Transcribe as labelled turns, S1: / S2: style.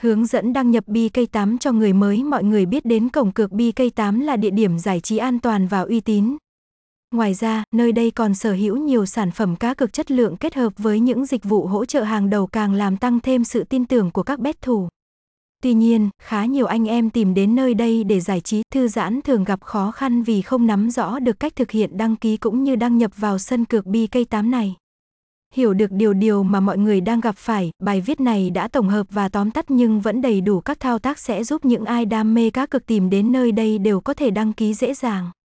S1: Hướng dẫn đăng nhập BK8 cho người mới. Mọi người biết đến cổng cược BK8 là địa điểm giải trí an toàn và uy tín. Ngoài ra, nơi đây còn sở hữu nhiều sản phẩm cá cược chất lượng kết hợp với những dịch vụ hỗ trợ hàng đầu càng làm tăng thêm sự tin tưởng của các bet thủ. Tuy nhiên, khá nhiều anh em tìm đến nơi đây để giải trí, thư giãn thường gặp khó khăn vì không nắm rõ được cách thực hiện đăng ký cũng như đăng nhập vào sân cược BK8 này. Hiểu được điều mà mọi người đang gặp phải, bài viết này đã tổng hợp và tóm tắt nhưng vẫn đầy đủ các thao tác sẽ giúp những ai đam mê cá cược tìm đến nơi đây đều có thể đăng ký dễ dàng.